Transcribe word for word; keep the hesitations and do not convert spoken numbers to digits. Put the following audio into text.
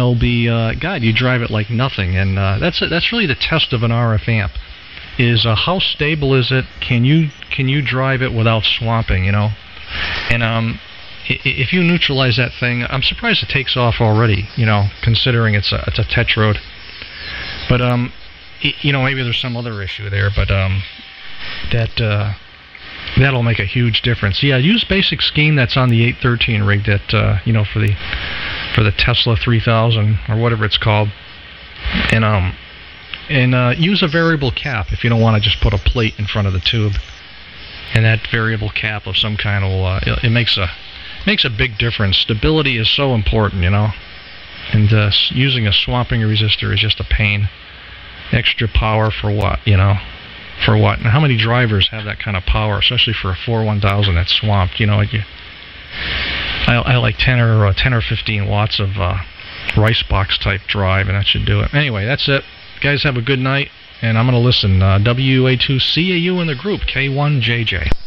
they'll be, uh, God, you drive it like nothing, and uh, that's that's really the test of an R F amp. Is uh, how stable is it? Can you can you drive it without swamping? You know, and um, if you neutralize that thing, I'm surprised it takes off already. You know, considering it's a it's a Tetrode, but um, you know, maybe there's some other issue there, but um, that uh, that'll make a huge difference. Yeah, use basic scheme that's on the eight thirteen rig that uh, you know for the for the Tesla three thousand or whatever it's called, and um. And uh, use a variable cap if you don't want to just put a plate in front of the tube. And that variable cap of some kind will uh, it, it makes a makes a big difference. Stability is so important, you know. And uh, using a swamping resistor is just a pain. Extra power for what, you know? For what? And how many drivers have that kind of power, especially for a four one thousand that's swamped? You know, you, I, I like ten or uh, ten or fifteen watts of uh, rice box type drive, and that should do it. Anyway, that's it. Guys, have a good night, and I'm going to listen. Uh, W A two C A U in the group, K one J J.